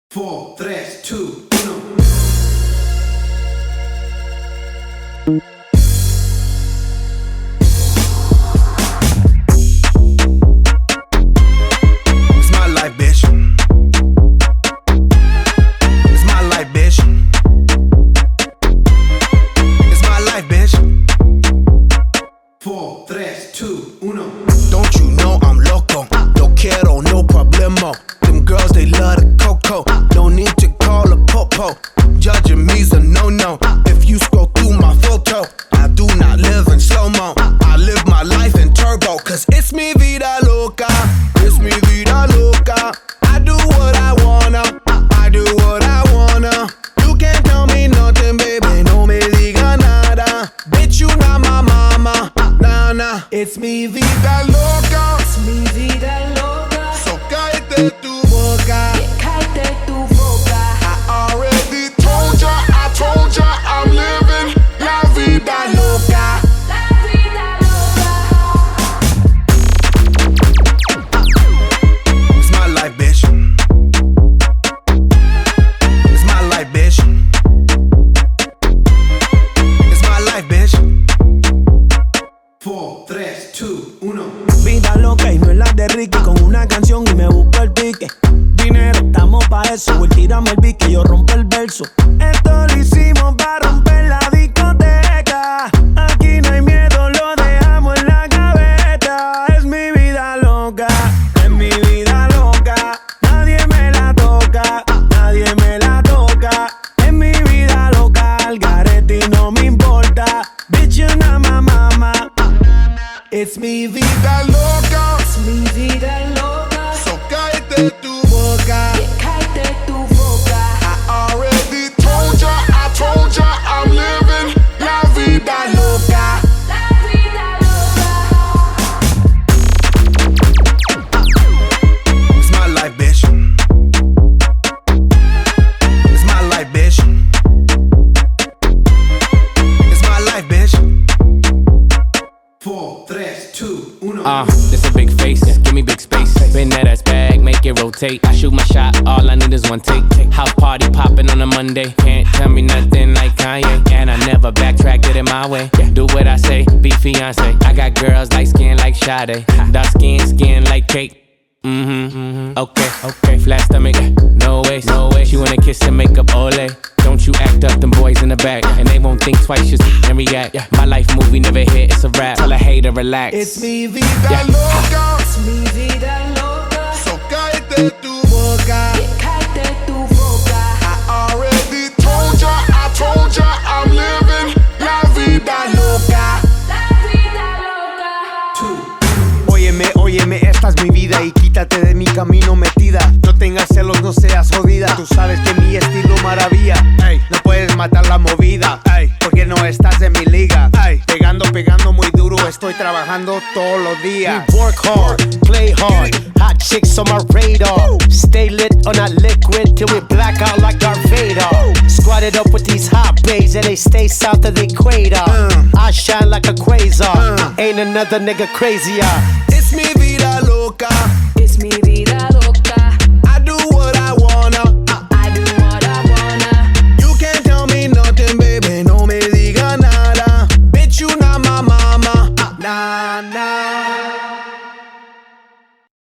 4, 3, 2, 1. It's my life, bitch. It's my life, bitch. It's my life, bitch. 4, 3, 2, 1. Don't you know I'm loco? No quiero, no problemo. Them girls, they love the coco. No need to call a popo. Judging me's a no-no. If you scroll through my photo, I do not live in slow-mo. I live my life in turbo. Cause it's mi vida loca. It's mi vida loca. I do what I wanna. I do what I wanna. You can't tell me nothing, baby. No me diga nada. Bitch, you not my mama. Nah, nah. It's mi vida loca. Es mi vida loca. So cállate tu boca. Cállate tu boca. I already told ya, I'm living la vida loca. La vida loca. It's my life, bitch. It's my life, bitch. It's my life, bitch. 4, 3, 2, 1. Vida loca y no es la de Ricky. Con una canción y me busco el pique. Dinero, estamos pa' eso. Y tírame el beat que yo rompo el verso. Esto lo hicimos pa' romper la discoteca. Aquí no hay miedo, lo dejamos en la gaveta. Es mi vida loca, es mi vida loca. Nadie me la toca, nadie me la toca. Es mi vida loca, al garete y no me importa. Bitch, you're not my mama. It's mi vida loca. Es mi vida loca. So cállate tu boca. Cállate tu boca. I already told ya, I'm living la vida loca. La vida loca. It's my life, bitch. It's my life, bitch. It's my life, bitch. 4, 3, 2, 1. This a big face, give me big space. Bend that ass back, make it rotate. I shoot my shot, all I need is one take. House party popping on a Monday. Can't tell me nothing like Kanye. And I never backtrack, did it my way. Do what I say, be fiance. I got girls light skin like Sade. Dark skin like cake. Okay. Flat stomach, no way. She wanna kiss and make up ole. Don't you act up, them boys in the back. And they won't think twice, just and react. My life movie never hit, it's a rap. Tell a hater relax. It's mi vida loca. Es mi vida loca. So cállate tu boca. Cállate tu boca. I already told ya, I'm living la vida loca. La vida loca. Óyeme, esta es mi vida y quítate de mi camino metida. No tengas celos, no seas jodida. Tú sabes que mi estilo maravilla. Ey, no puedes matar la movida. Ey, porque no estás en mi liga. Ey, pegando muy duro. Estoy trabajando todos los días. We work hard, play hard. Hot chicks on my radar. Stay lit on that liquid till we black out like Darth Vader. Squatted up with these hot bays and they stay south of the equator. I shine like a quasar. Ain't another nigga crazier. It's mi vida loca. Es mi